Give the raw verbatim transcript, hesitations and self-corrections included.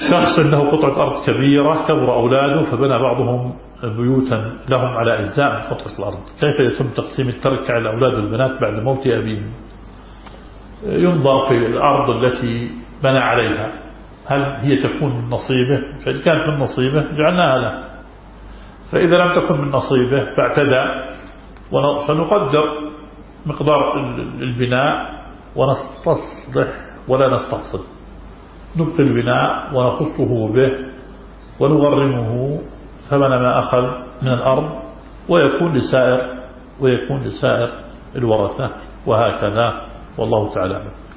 شخص عنده قطعة أرض كبيرة، كبر أولاده فبنى بعضهم بيوتا لهم على أجزاء من قطعة الأرض، كيف يتم تقسيم التركة على الأولاد والبنات بعد موت أبيهم؟ ينظر في الأرض التي بنى عليها هل هي تكون من نصيبه، فإن كانت من نصيبه جعلناها له، فإذا لم تكن من نصيبه فاعتدى فنقدر مقدار البناء ونستصلح ولا نستحصل، نبقي البناء ونخصه به ونغرمه ثمن ما أخذ من الأرض ويكون لسائر ويكون لسائر الورثة، وهكذا والله تعالى.